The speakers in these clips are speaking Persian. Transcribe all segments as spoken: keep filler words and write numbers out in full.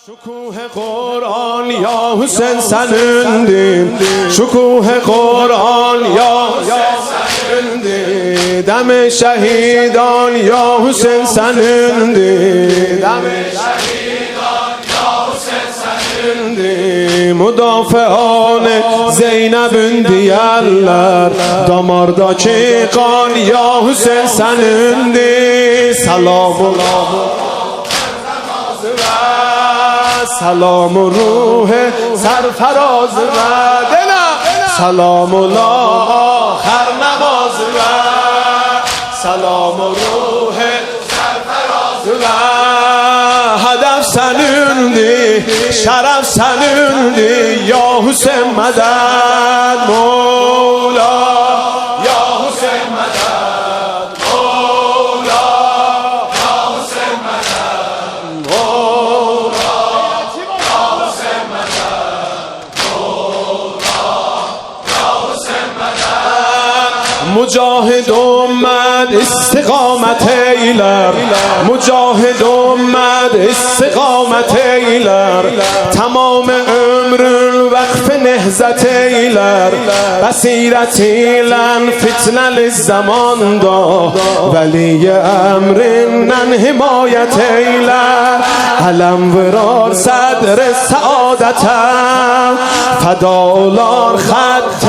شکوه قرآن یا حسین سنندیم، شکوه قرآن یا سنندیم، دم شهیدان یا حسین سنندیم، دم شهیدان یا حسین سنندیم، مدافعان زینب دیالر داماردا چیقان یا حسین سنندیم. سلام الله سلام روح سرفراز و دلم، سلام الله آخر نماز و سلام روح سرفراز و هدف سنوندی شرف سنوندی یا حسین مدد مولا، یا حسین مدد مولا، یا حسین مدد مولا، مجاهد اومد استقامت ایلر، مجاهد اومد استقامت ایلر، تمام عمر وقف نهضت ایلر، بصیرت ایلن فتنه للزمان دا، ولی امر نن حمایت ایلر، علم ورار صدر سعادتم، فدالار خط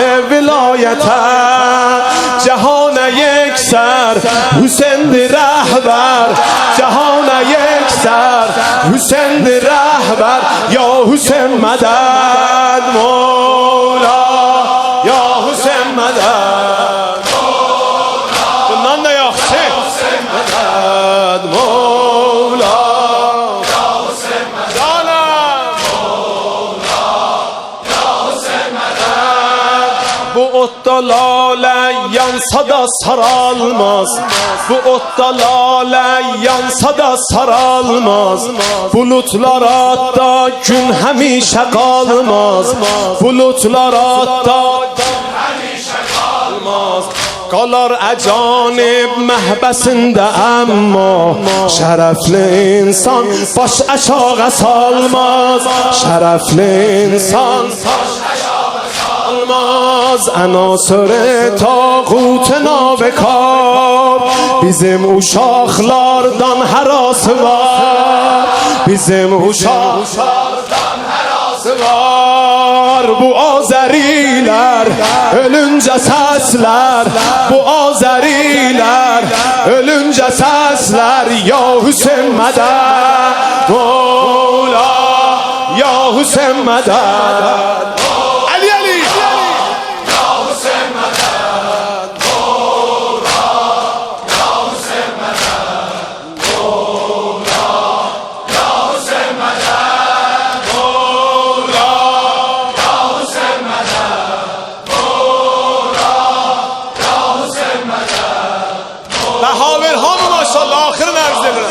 ولایتم، جهان یک سر حسین رهبر، جهان یک سر حسین رهبر یا حسین مدد مولا، یا حسین مدد مولا، نان یا حسین مدد مولا، یا حسین مدد مولا، یا حسین مدد. Bu ottalale yansa da saralmaz, bu ottalale yansa da saralmaz, bulutlar hatta gün həmişə qalmaz, bulutlar hatta gün həmişə qalmaz, qalar əcanib məhbəsində əmma, şərəfli insan baş aşağı salmaz, şərəfli insan baş almaz. عناصر tağut nabekar, bizim uşaqlardan hərası var, bizim uşaqlardan hərası var. Bu Azərilər ölüncə səslər, bu Azərilər ölüncə səslər, ya Hüseyn mədəd Mola, ya Hüseyn mədəd. Haver hamı maşallah ahir nevzeli.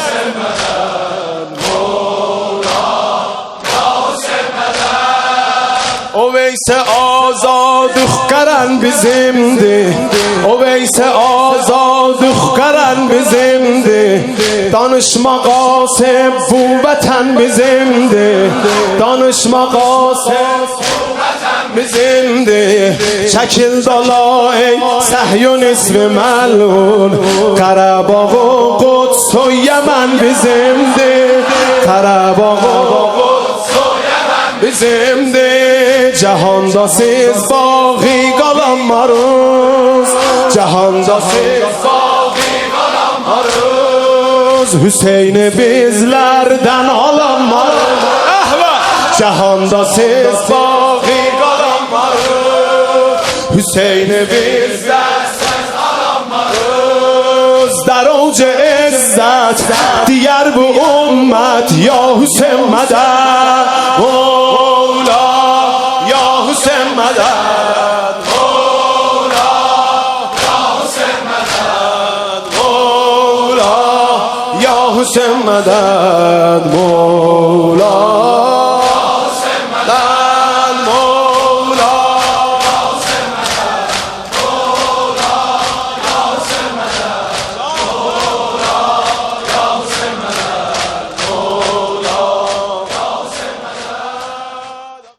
O veyse azadık karan bizimdi, o veyse azadık karan bizimdi, danışma qasib bu vətən bizimdi, danışma qasib bizimdi. Çəkil dala ey Səhyonist ve məlun, Qarabağ o Quds o Yəmən bizimdi, Qarabağ o Quds o Yəmən bizimdi. Cahanda siz bağı qalan maruz, cahanda siz bağı qalan maruz, Hüseyni bizlərdən alan maruz. Cahanda siz bağı qalan maruz, Hüseyni bizdən siz alan maruz. Dar oc izzət diyər bu ümmət, ya Hüseyn mədəd Mola, ya Hüseyn mədəd Mola, ya Hüseyn mədəd Mola, ya Hüseyn mədəd Mola.